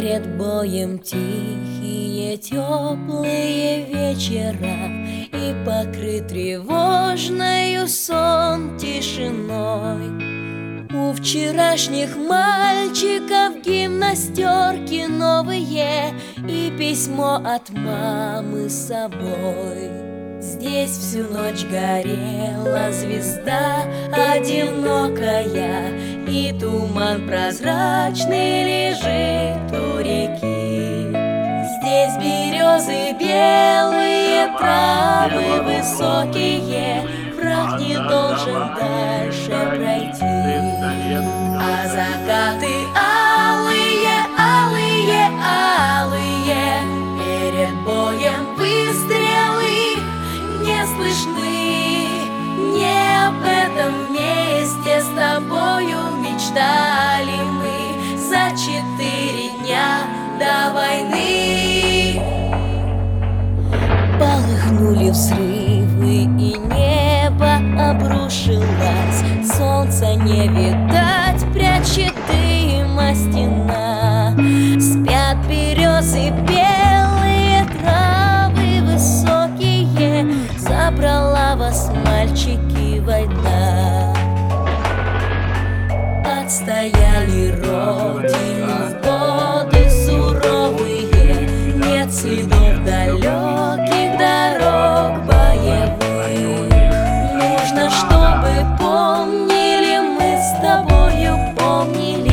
Перед боем тихие, теплые вечера, и покрыт тревожною сон тишиной. У вчерашних мальчиков гимнастерки новые и письмо от мамы с собой. Здесь всю ночь горела звезда одинокая, и туман прозрачный лежит у реки. Здесь березы белые, травы высокие, враг не должен дальше пройти. А закаты алые, алые, алые, перед боем выстрелы не слышны. Не об этом вместе с тобою мечтали мы за 4 дня до войны. Полыхнули взрывы, и небо обрушилось. Солнца не видать, прячет дым стена. Спят березы белые, травы высокие, забрала вас, мальчики, война. Отстояли родину годы суровые, нет следов далеких дорог боевых. Нужно, чтобы помнили мы с тобою, помнили